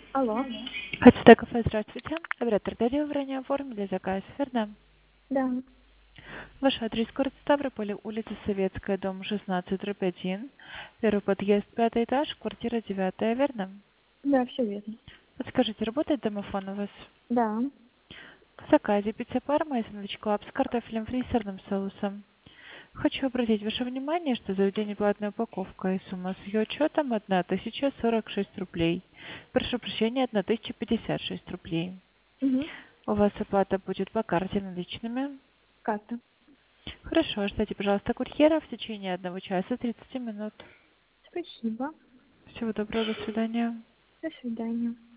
Алло. Хотите кафе, здравствуйте. Оператор Дарья Враня оформили заказ, верно? Да, Ваш адрес город Ставрополь, улица Советская, дом 16/1. Первый подъезд, 5-й этаж, квартира 9, верно? да, все верно. Подскажите, работает домофон у вас? Да. В заказе пицца парма и сэндвич клаб с картофелем фри и сырным соусом. Хочу обратить ваше внимание, что заведение платная упаковка и сумма с ее учетом 1046 рублей. Прошу прощения, 1056 рублей. Угу. У вас оплата будет по карте наличными. Карта. Хорошо, ждите, пожалуйста, курьера в течение 1 часа 30 минут. Спасибо. Всего доброго, до свидания. До свидания.